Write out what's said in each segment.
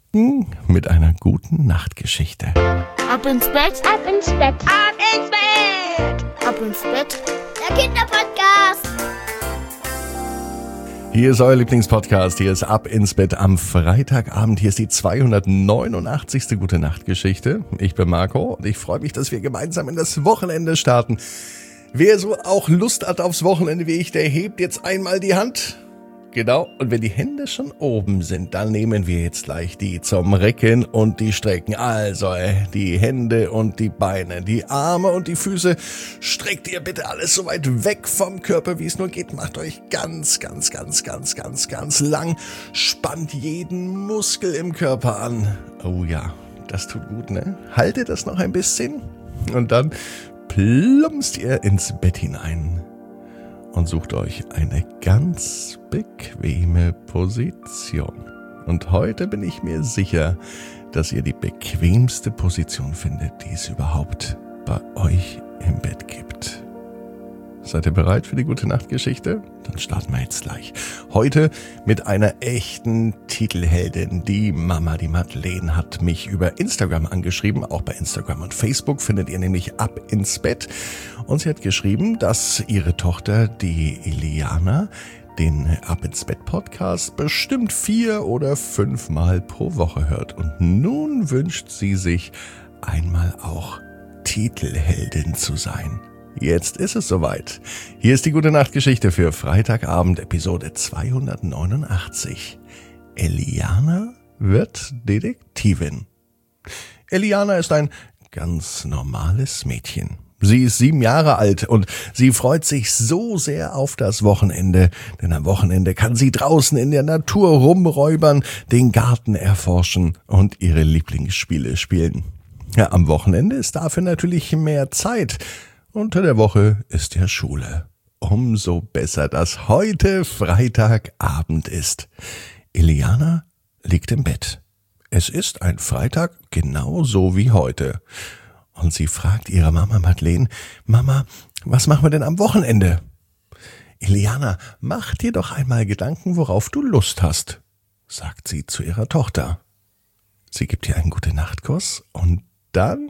mit einer guten Nachtgeschichte. Ab ins Bett, Ab ins Bett, ab ins Bett, ab ins Bett. der Kinderpodcast. Hier ist euer Lieblingspodcast, hier ist Ab ins Bett am Freitagabend. Hier ist die 289. Gute Nachtgeschichte. Ich bin Marco und ich freue mich, dass wir gemeinsam in das Wochenende starten. Wer so auch Lust hat aufs Wochenende wie ich, der hebt jetzt einmal die Hand. Genau, und wenn die Hände schon oben sind, dann nehmen wir jetzt gleich die zum Recken und die Strecken. Also die Hände und die Beine, die Arme und die Füße. Streckt ihr bitte alles so weit weg vom Körper, wie es nur geht. Macht euch ganz lang. Spannt jeden Muskel im Körper an. Oh ja, das tut gut, ne? Haltet das noch ein bisschen und dann plumpst ihr ins Bett hinein. Und sucht euch eine ganz bequeme Position. Und heute bin ich mir sicher, dass ihr die bequemste Position findet, die es überhaupt bei euch im Bett gibt. Seid ihr bereit für die gute Nachtgeschichte? Dann starten wir jetzt gleich. Heute mit einer echten Titelheldin. Die Mama, die Madeleine, hat mich über Instagram angeschrieben. Auch bei Instagram und Facebook findet ihr nämlich Ab ins Bett. Und sie hat geschrieben, dass ihre Tochter, die Eliana, den Ab ins Bett Podcast bestimmt 4 oder 5 Mal pro Woche hört. Und nun wünscht sie sich, einmal auch Titelheldin zu sein. Jetzt ist es soweit. Hier ist die gute Nachtgeschichte für Freitagabend, Episode 289. Eliana wird Detektivin. Eliana ist ein ganz normales Mädchen. Sie ist 7 Jahre alt und sie freut sich so sehr auf das Wochenende, denn am Wochenende kann sie draußen in der Natur rumräubern, den Garten erforschen und ihre Lieblingsspiele spielen. Ja, am Wochenende ist dafür natürlich mehr Zeit. Unter der Woche ist ja Schule. Umso besser, dass heute Freitagabend ist. Eliana liegt im Bett. Es ist ein Freitag, genauso wie heute. Und sie fragt ihre Mama Madeleine, Mama, was machen wir denn am Wochenende? Eliana, mach dir doch einmal Gedanken, worauf du Lust hast, sagt sie zu ihrer Tochter. Sie gibt ihr einen Gute-Nacht-Kuss und dann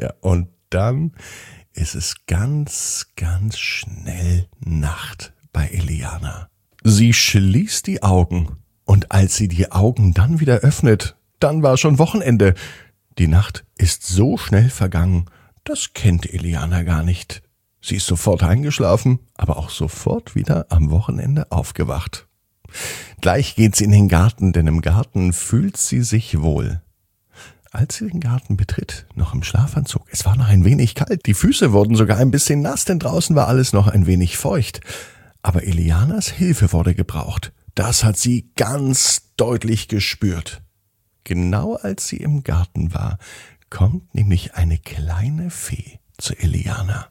ist es ganz schnell Nacht bei Eliana. Sie schließt die Augen und als sie die Augen dann wieder öffnet, dann war schon Wochenende. Die Nacht ist so schnell vergangen, das kennt Eliana gar nicht. Sie ist sofort eingeschlafen, aber auch sofort wieder am Wochenende aufgewacht. Gleich geht sie in den Garten, denn im Garten fühlt sie sich wohl. Als sie den Garten betritt, noch im Schlafanzug, es war noch ein wenig kalt, die Füße wurden sogar ein bisschen nass, denn draußen war alles noch ein wenig feucht. Aber Elianas Hilfe wurde gebraucht. Das hat sie ganz deutlich gespürt. Genau als sie im Garten war, kommt nämlich eine kleine Fee zu Eliana.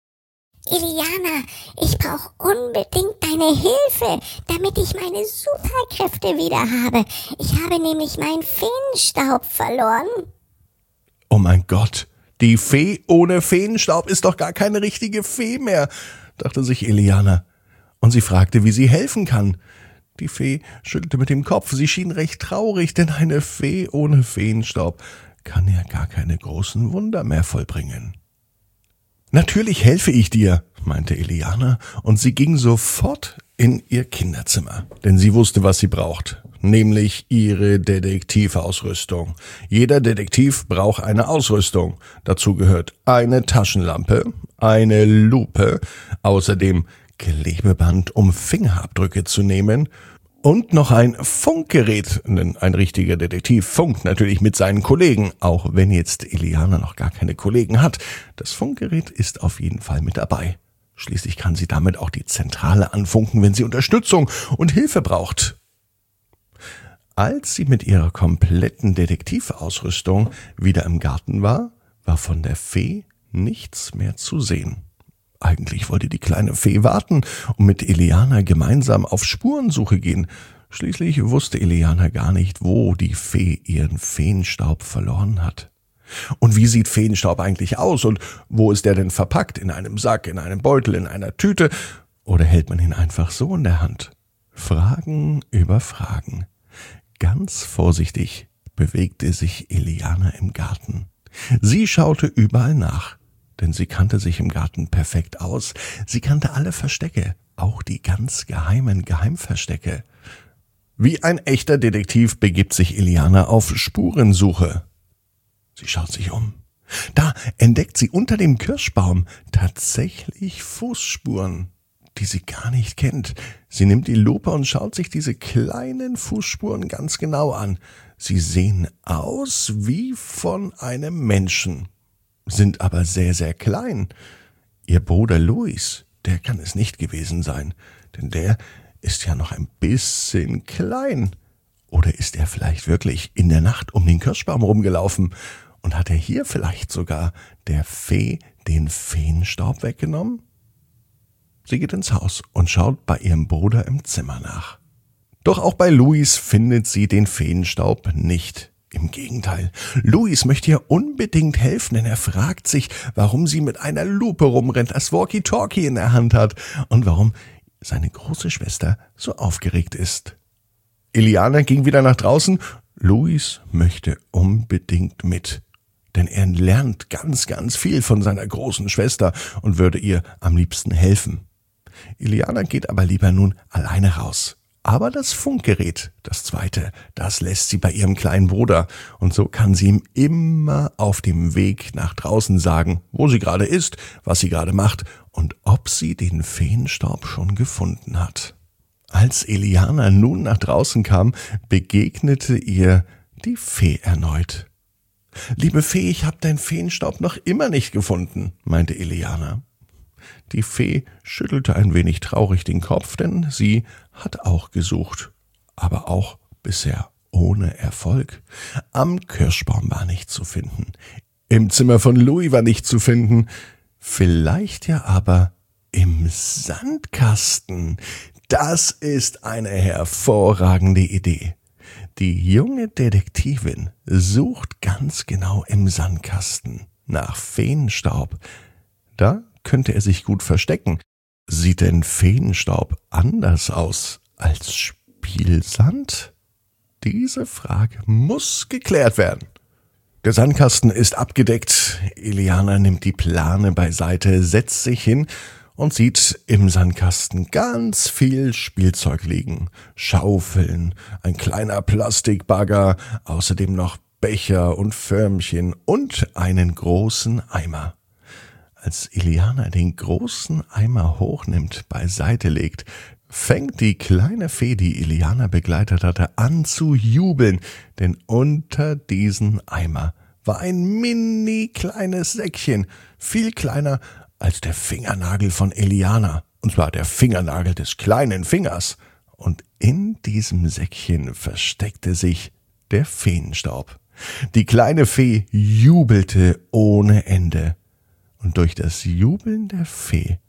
Eliana, ich brauche unbedingt deine Hilfe, damit ich meine Superkräfte wieder habe. Ich habe nämlich meinen Feenstaub verloren. Oh mein Gott, die Fee ohne Feenstaub ist doch gar keine richtige Fee mehr, dachte sich Eliana. Und sie fragte, wie sie helfen kann. Die Fee schüttelte mit dem Kopf, sie schien recht traurig, denn eine Fee ohne Feenstaub kann ja gar keine großen Wunder mehr vollbringen. Natürlich helfe ich dir, meinte Eliana, und sie ging sofort in ihr Kinderzimmer, denn sie wusste, was sie braucht, nämlich ihre Detektivausrüstung. Jeder Detektiv braucht eine Ausrüstung. Dazu gehört eine Taschenlampe, eine Lupe, außerdem Klebeband, um Fingerabdrücke zu nehmen, und noch ein Funkgerät, denn ein richtiger Detektiv funkt natürlich mit seinen Kollegen, auch wenn jetzt Eliana noch gar keine Kollegen hat. Das Funkgerät ist auf jeden Fall mit dabei. Schließlich kann sie damit auch die Zentrale anfunken, wenn sie Unterstützung und Hilfe braucht. Als sie mit ihrer kompletten Detektivausrüstung wieder im Garten war, war von der Fee nichts mehr zu sehen. Eigentlich wollte die kleine Fee warten und mit Eliana gemeinsam auf Spurensuche gehen. Schließlich wusste Eliana gar nicht, wo die Fee ihren Feenstaub verloren hat. Und wie sieht Feenstaub eigentlich aus und wo ist der denn verpackt? In einem Sack, in einem Beutel, in einer Tüte? Oder hält man ihn einfach so in der Hand? Fragen über Fragen. Ganz vorsichtig bewegte sich Eliana im Garten. Sie schaute überall nach, denn sie kannte sich im Garten perfekt aus. Sie kannte alle Verstecke, auch die ganz geheimen Geheimverstecke. Wie ein echter Detektiv begibt sich Eliana auf Spurensuche. Sie schaut sich um. Da entdeckt sie unter dem Kirschbaum tatsächlich Fußspuren, die sie gar nicht kennt. Sie nimmt die Lupe und schaut sich diese kleinen Fußspuren ganz genau an. Sie sehen aus wie von einem Menschen, sind aber sehr, sehr klein. Ihr Bruder Luis, der kann es nicht gewesen sein, denn der ist ja noch ein bisschen klein. Oder ist er vielleicht wirklich in der Nacht um den Kirschbaum rumgelaufen und hat er hier vielleicht sogar der Fee den Feenstaub weggenommen? Sie geht ins Haus und schaut bei ihrem Bruder im Zimmer nach. Doch auch bei Luis findet sie den Feenstaub nicht. Im Gegenteil, Luis möchte ihr unbedingt helfen, denn er fragt sich, warum sie mit einer Lupe rumrennt, das Walkie-Talkie in der Hand hat und warum seine große Schwester so aufgeregt ist. Eliana ging wieder nach draußen. Luis möchte unbedingt mit, denn er lernt ganz, ganz viel von seiner großen Schwester und würde ihr am liebsten helfen. Eliana geht aber lieber nun alleine raus. Aber das Funkgerät, das zweite, das lässt sie bei ihrem kleinen Bruder. Und so kann sie ihm immer auf dem Weg nach draußen sagen, wo sie gerade ist, was sie gerade macht und ob sie den Feenstaub schon gefunden hat. Als Eliana nun nach draußen kam, begegnete ihr die Fee erneut. »Liebe Fee, ich habe deinen Feenstaub noch immer nicht gefunden«, meinte Eliana. Die Fee schüttelte ein wenig traurig den Kopf, denn sie hat auch gesucht, aber auch bisher ohne Erfolg. Am Kirschbaum war nichts zu finden, im Zimmer von Louis war nichts zu finden, vielleicht ja aber im Sandkasten. Das ist eine hervorragende Idee. Die junge Detektivin sucht ganz genau im Sandkasten nach Feenstaub. Da könnte er sich gut verstecken. Sieht denn Feenstaub anders aus als Spielsand? Diese Frage muss geklärt werden. Der Sandkasten ist abgedeckt. Eliana nimmt die Plane beiseite, setzt sich hin und sieht im Sandkasten ganz viel Spielzeug liegen. Schaufeln, ein kleiner Plastikbagger, außerdem noch Becher und Förmchen und einen großen Eimer. Als Eliana den großen Eimer hochnimmt, beiseite legt, fängt die kleine Fee, die Eliana begleitet hatte, an zu jubeln, denn unter diesen Eimer war ein mini kleines Säckchen, viel kleiner als der Fingernagel von Eliana, und zwar der Fingernagel des kleinen Fingers. Und in diesem Säckchen versteckte sich der Feenstaub. Die kleine Fee jubelte ohne Ende. Und durch das Jubeln der Fee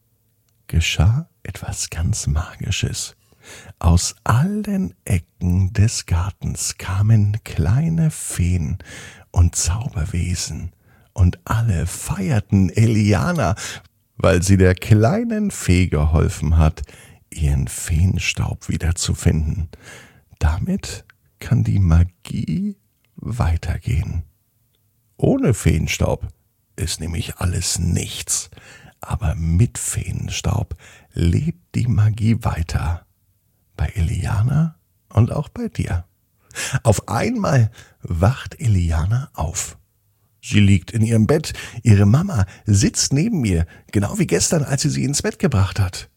geschah etwas ganz Magisches. Aus allen Ecken des Gartens kamen kleine Feen und Zauberwesen, und alle feierten Eliana, weil sie der kleinen Fee geholfen hat, ihren Feenstaub wiederzufinden. Damit kann die Magie weitergehen. Ohne Feenstaub ist nämlich alles nichts, aber mit Feenstaub lebt die Magie weiter. Bei Eliana und auch bei dir. Auf einmal wacht Eliana auf. Sie liegt in ihrem Bett, ihre Mama sitzt neben ihr, genau wie gestern, als sie ins Bett gebracht hat.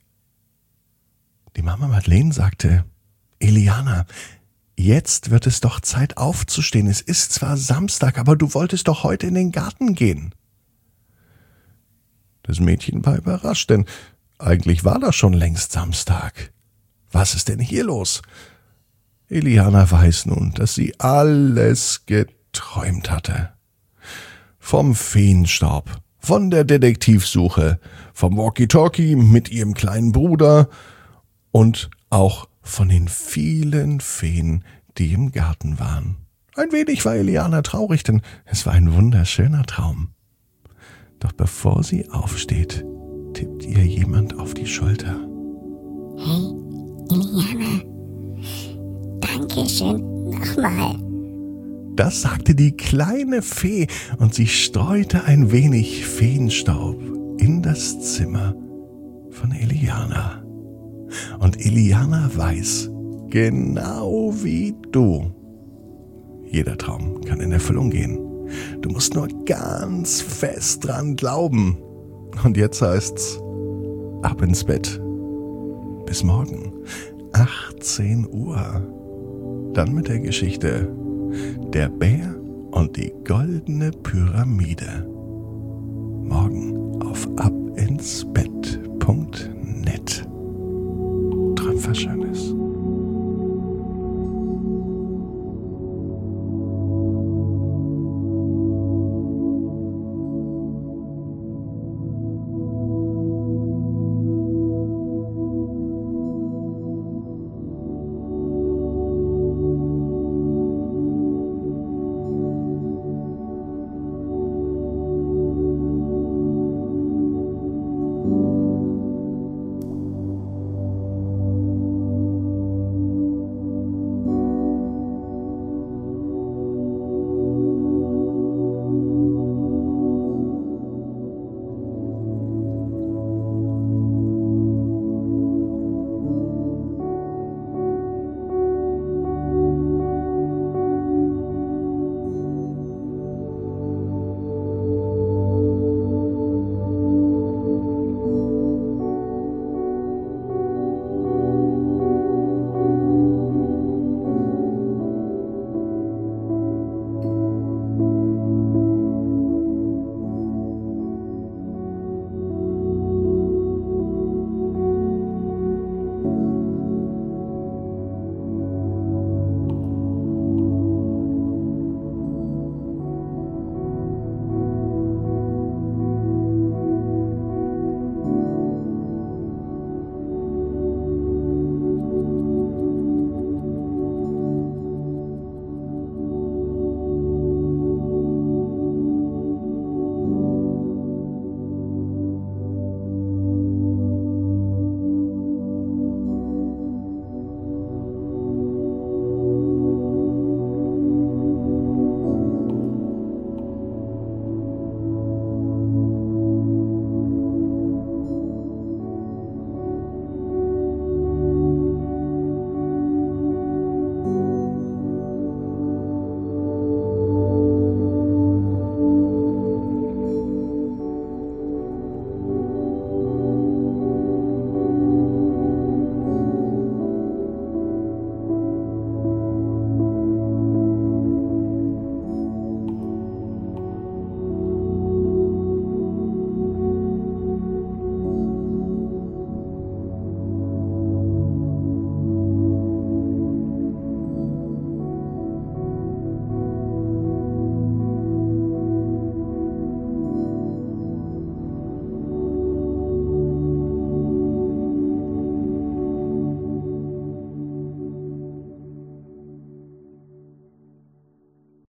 Die Mama Madeleine sagte, Eliana, jetzt wird es doch Zeit aufzustehen. Es ist zwar Samstag, aber du wolltest doch heute in den Garten gehen. Das Mädchen war überrascht, denn eigentlich war das schon längst Samstag. Was ist denn hier los? Eliana weiß nun, dass sie alles geträumt hatte. Vom Feenstaub, von der Detektivsuche, vom Walkie-Talkie mit ihrem kleinen Bruder und auch von den vielen Feen, die im Garten waren. Ein wenig war Eliana traurig, denn es war ein wunderschöner Traum. Doch bevor sie aufsteht, tippt ihr jemand auf die Schulter. Hey, Eliana, Dankeschön nochmal. Das sagte die kleine Fee und sie streute ein wenig Feenstaub in das Zimmer von Eliana. Und Eliana weiß, genau wie du, jeder Traum kann in Erfüllung gehen. Du musst nur ganz fest dran glauben. Und jetzt heißt's, ab ins Bett. Bis morgen, 18 Uhr. Dann mit der Geschichte Der Bär und die goldene Pyramide. Morgen auf abinsbett.net. Träum was Schönes.